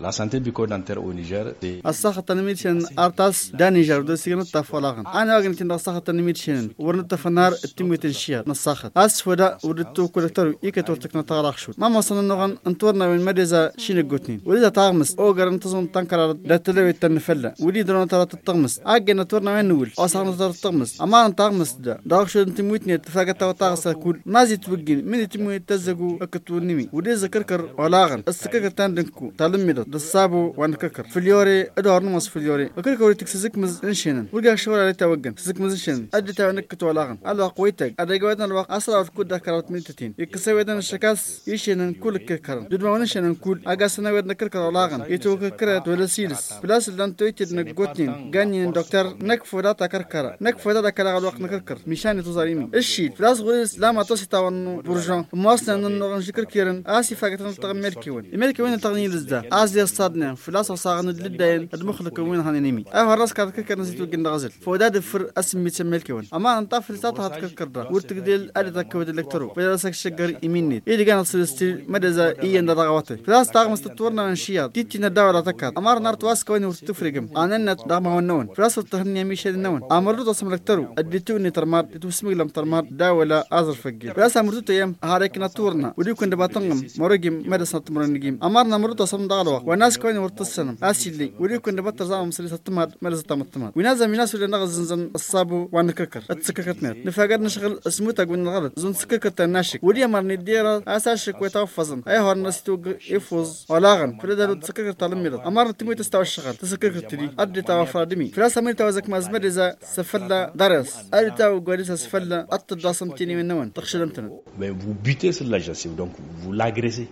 La santé bucco-dentaire au Niger, c'est الصحة النميتشن أرتاس دا نيجر دو سيغن التفولاغن أنا أغن تند الصحة النميتشن ورن تفنار التمويت الشيار نصاخت أسفدا ودتو كولكتر إيكتور تكنا تغرقشوت ما وصلنا نغن انتورنا من مدرسة شين قوتنين ولذا تغمس أوغر انتظم تنكر لا تلوي التنفلة ولي درون ترى تتغمس أجن تورنا من نول أصلا ترى تتغمس أما أن تغمس دا داغشو انتمويتني تفاقت وتغسل كل ما زي توجين من تمويت تزقو أكتو نمي ولذا كركر ولاغن السكر تاندنكو تعلميدت دسابو وانكركر فليوري ادور نمس فليوري وكركر تكسزك مز انشينن ولقى شغل على توجن سزك مز انشينن ادي تاع نكتو ولاغن على قويتك ادي قويتنا الوقت اسرع تكون ذكرت ميتتين يكسويدن الشكاس يشينن كل كركر دود ما ونشينن كل اغاسنا ودنا كركر ولاغن يتو كركرات ولا سيلس بلاس لان تويتد نغوتين غاني دكتور نكفو داتا كركر نكفو داتا كلا الوقت نكركر مشان تزاريمي الشيء بلاس غير الاسلام اتوسيتا ون برجان مواصلنا نغنج كركيرن اسي فاكتن تغمركيون امريكا تغني لزدا ازيا الصادنا فلاس وصاغن للدين المخلق وين هانيمي راس كركر نزيتو جندغزل فوداد فر اسمي تسملكون اما انت فلساتها تكركر ورتقديل ادتا كود الكترو فلاسك شجر يميني ايدي كان سلستي مدزا اي اند دغواتي فلاس تاغمس تطورنا نشيات تيتينا داولا تكات امار نار تواسكوين ورتفرقم انن دغما ونون فلاس تهني ميشد النون امرو تصم الكترو اديتوني ترمار تسمي لم ترمار داولا ازر فقي فلاس امرتو تيم هاريك ناتورنا وديكون دباتنغم مرجم مدسنا تمرنجيم امارنا مرتو تصم دغلوا وناس كوين ورتسنم اسيلي وديكون دباتر زام مسلي ستمات مدستا متمات ونازم الناس اللي نغزنزن الصابو وانكركر اتسككتنا نفاقد نشغل اسموتا قلنا الغلط زون سككت الناشك ودي مرني ديرا اساشك ويتوفزن اي هو الناس تو يفوز ولاغن فلدلو تسككت تعلميرد امار تموي تستوى الشغل تسككت دي ادي تاو فرادمي فلاس امير توزك مازمرزا سفلا درس ادي تاو غوريسا سفلا اتداسمتيني من نون تخشلمتنا vous butez sur la gencive, donc vous l'agressez.